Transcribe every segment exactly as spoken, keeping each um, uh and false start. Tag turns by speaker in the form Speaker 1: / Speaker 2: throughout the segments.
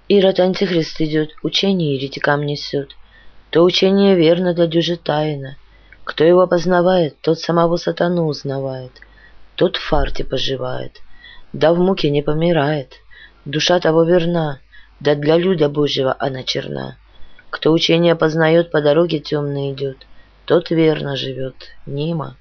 Speaker 1: Ирод антихрист идет, учение еретикам несет. То учение верно да дюже тайно. Кто его познавает, тот самого сатану узнавает. Тот в фарте поживает, да в муке не помирает. Душа того верна, да для люда Божьего она черна. Кто учение познает, по дороге темной идет, тот верно живет, нимо.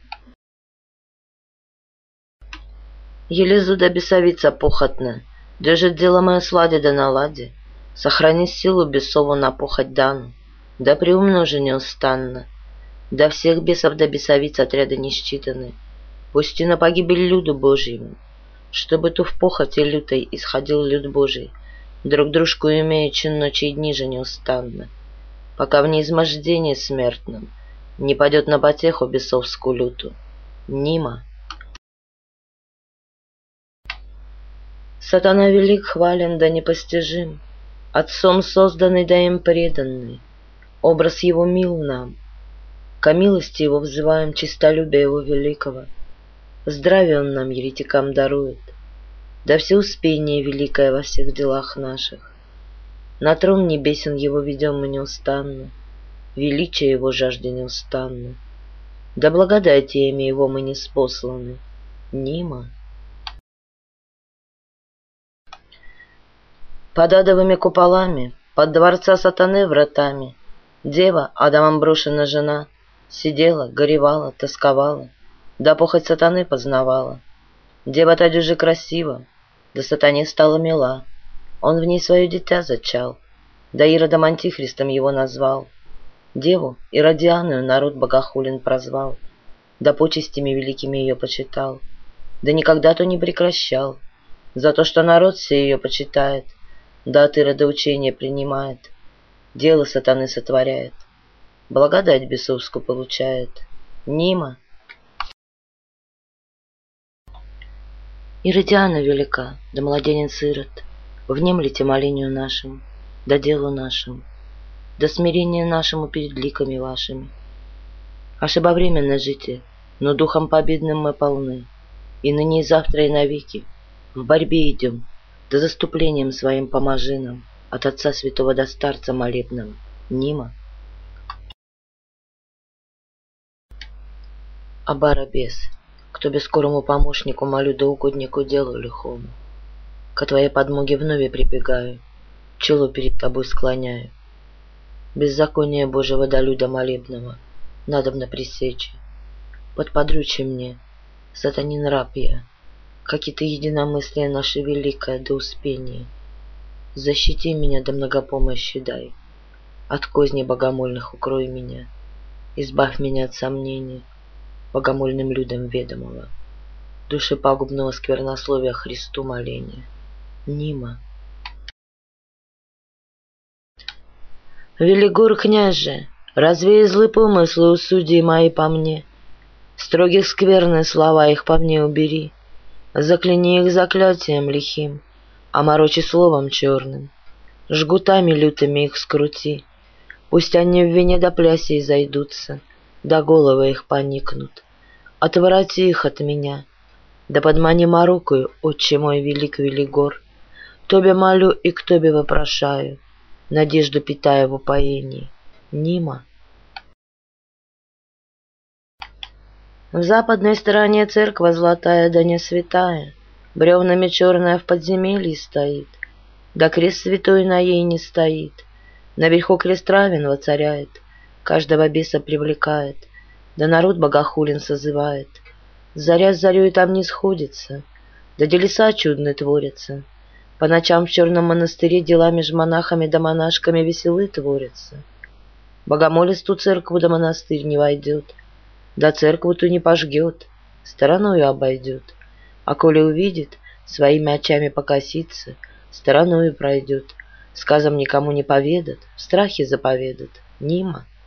Speaker 1: Елезу да бесовица похотна, держит дело мое сладе да наладе. Сохрани силу бесову на похоть дану, да приумножи неустанно. Да всех бесов да бесовиц отряда не считаны, пусти на погибель люду Божьему, чтобы ту в похоти лютой исходил люд Божий, друг дружку имеючи ночи и дни же неустанно, пока в неизмождении смертном не падет на потеху бесовскую люту. Нимо. Сатана велик, хвален да непостижим, Отцом созданный да им преданный. Образ его мил нам, ко милости его взываем честолюбия его великого. Здравие он нам, еретикам, дарует, да всеуспение великое во всех делах наших. На трон небесен его ведем мы неустанно, величие его жажде неустанно. Да благодатиями его мы ниспосланы. Нимо. Под адовыми куполами, под дворца сатаны вратами, дева, Адамом брошена жена, сидела, горевала, тосковала, да похоть сатаны познавала. Дева та дюже красива, да сатане стала мила. Он в ней свое дитя зачал, да Иродом антихристом его назвал. Деву Иродианую народ богохулен прозвал, да почестями великими ее почитал, да никогда-то не прекращал, за то, что народ все ее почитает, да от Ирода учение принимает, дело сатаны сотворяет, благодать бесовскую получает. Нимо. Иродиана велика, да младенец Ирод, внемлите молению нашему, да делу нашему, да смирению нашему перед ликами вашими. Ошибовременно житие, но духом победным мы полны, и ныне и завтра и навеки в борьбе идем, да заступлением своим поможи нам от Отца Святого до Старца молебного. Нимо. Абара бес, кто бескорому помощнику молю да угоднику делу лихому. Ко твоей подмоге вновь прибегаю, чело перед тобой склоняю. Беззаконие Божьего до люда молебного надобно пресечь. Подподручи мне, сатанин раб я, как и ты единомыслие наше великое до успения. Защити меня да многопомощи дай, от козней богомольных укрой меня, избавь меня от сомнений, богомольным людям ведомого, души пагубного сквернословия Христу моления. Нимо. Велигор княже, развей злые помыслы у судей мои по мне, строгих скверные слова их по мне убери, закляни их заклятием лихим, оморочи словом черным, жгутами лютыми их скрути, пусть они в вине до плясей зайдутся, да головы их поникнут. Отвороти их от меня, да подмани морокою, отче мой велик Велигор. Тобе молю и к тобе вопрошаю, надежду питая в упоении. Нимо. В западной стороне церква золотая да не святая, бревнами черная в подземелье стоит, да крест святой на ей не стоит. Наверху крест равен воцаряет, каждого беса привлекает, да народ богохулен созывает. Заря с зарей там не сходится, да делеса чудны творятся. По ночам в черном монастыре дела меж монахами да монашками веселы творятся. Богомолец ту церкву да монастырь не войдет, да церкву ту не пожгет, стороною обойдет, а коли увидит, своими очами покосится, стороною пройдет, сказом никому не поведат, в страхе заповедат. Нимо.